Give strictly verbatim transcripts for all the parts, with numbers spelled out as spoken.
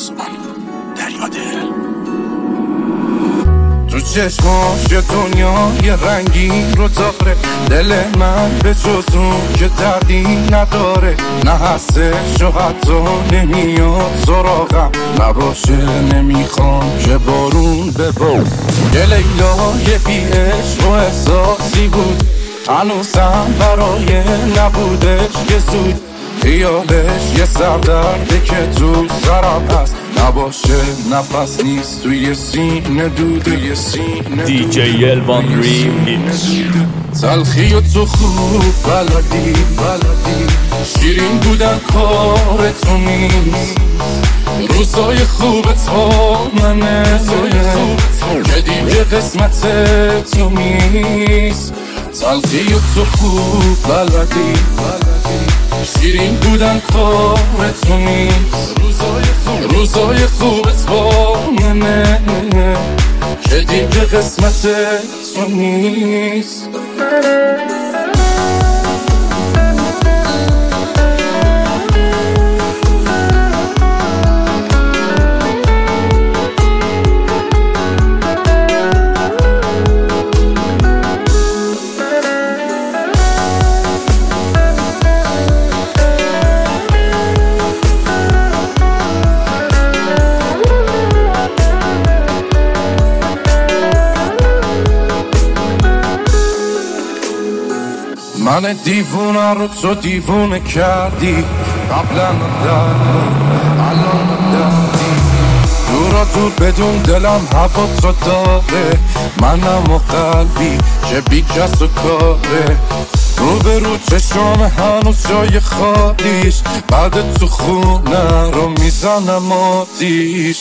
دریا دل تو چشماش دنیا یه رنگی رو داره، دل من به جز اون که دردی نداره، نه هستش و حتی نمیاد سراغم، نباشه نمیخوام که بارون ببار. یه لیلای بی عشق و احساسی بود، هنوزم برای نبودش که زود، خیالش یه سردرده که تو سرم هست، نباشه نفس نیست توی سینه دوده، یه سینه دی جی الوان ریمیکس. تلخی و تو خوب بلدی بلدی، شیرین بودن کار تو نیست، روزای خوبت با منه که دیگه قسمت تو نیست. تلخی و تو خوب بلدی شیرین بودن کار تو نیست، روزای خوبت با منه که دیگه قسمت تو نیست. من دیوونه رو تو دیوونه کردی، قبلا نداری الان نداری، دورا دور بدون دلم هوا تو داره، منم و قلبی که بی کس و کاره، رو به رو چشام هنوز جای خالیش، بعد تو خونه رو میزنم آتیش،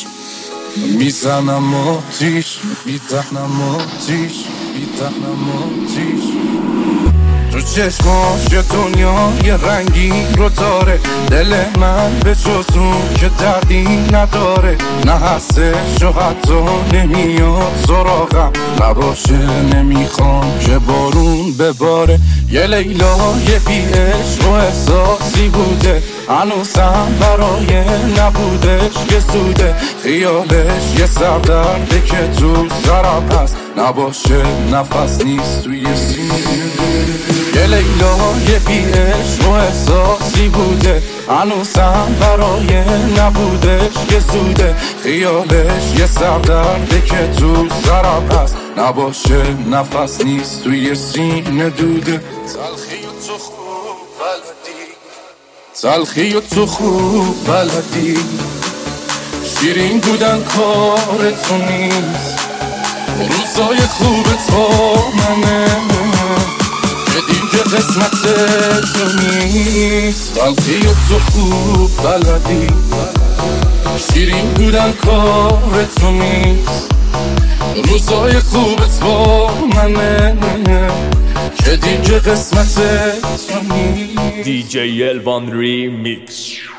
میزنم آتیش، میزنم آتیش، میزنم آتیش. تو چشماش یه دنیا یه رنگی رو داره، دل من به جز اون که دردی نداره، نه هستش و حتی نمیاد سراغم، نباشه نمیخوام که بارون بباره. یه لیلای بی عشق و احساسی بوده، هنوزم برای نبودش که زوده، خیالش یه سردرده که تو سرم هست، نباشه نفس نیست توی سینه. یه لیلای بی عشق و احساسی بوده، هنوزم برای نبودش که زوده، خیالش یه سردرده که تو سرم هست، نباشه نفس نیست توی سینه دوده. تلخی و تو خوب بلدی تلخی و تو خوب بلدی، شیرین بودن کار تو نیست، روزای خوبت با منه که دیگه قسمت تو نیست. تلخی و تو خوب بلدی، شیرین بودن کار تو نیست، روزای خوبت با منه که دیگه قسمت تو نیست. دی جی الوان ریمیکس.